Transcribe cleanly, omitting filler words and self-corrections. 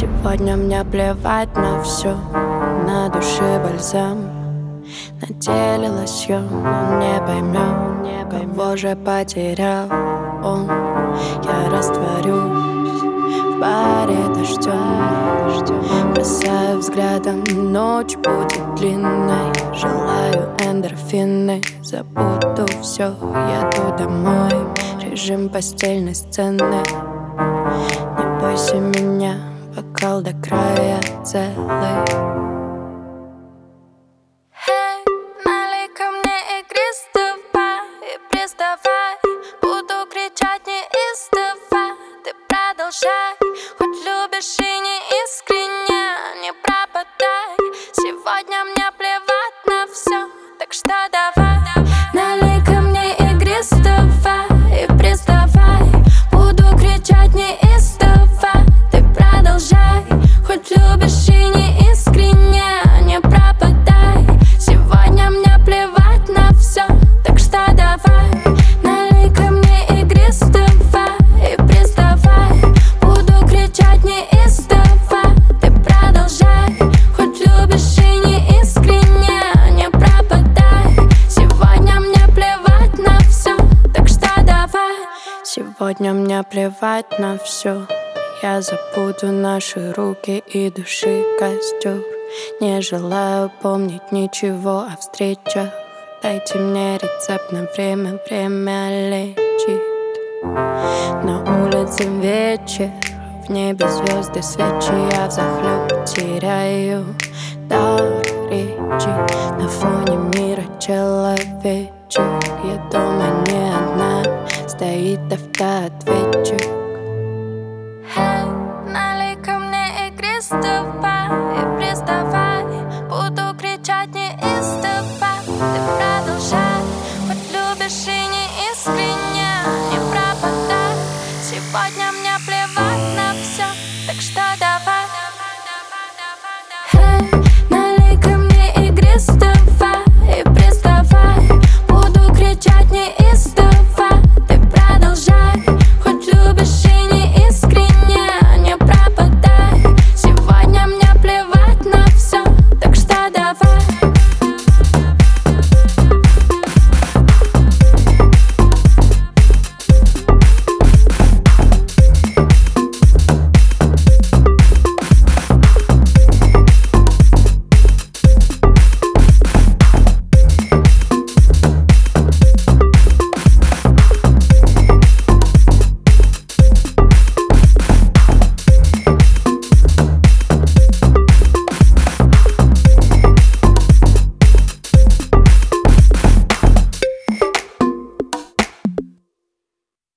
Сегодня мне плевать на все, на душе бальзам. На теле лосьон, он не поймет, кого же потерял он. Я растворюсь в баре дождем, бросаю взглядом, ночь будет длинной. Желаю эндорфины, забуду все, еду домой. Режим постельной сцены. Не бойся меня, бокал до края целый. Хоть любишь и не искренне, не пропадай. Сегодня мне плевать на все, так что давай. Налей ко мне игристого и приставай. Буду кричать неистово, ты продолжай. Хоть любишь и не искренне, не пропадай. Сегодня мне плевать на все, так что давай. Налей ко мне игристого и приставай. Буду кричать неистово, ты продолжай. Хоть любишь и не искренне, не пропадай. Сегодня мне плевать на все, так что давай. Сегодня мне плевать на все. Я забуду наши руки и души костер. Не желаю помнить ничего о встречах. Дайте мне рецепт на время, время лечит. На улице вечер, в небе звезды, свечи. Я взахлеб теряю дар речи. На фоне мира человечек. Я дома не одна, стоит автоответчик.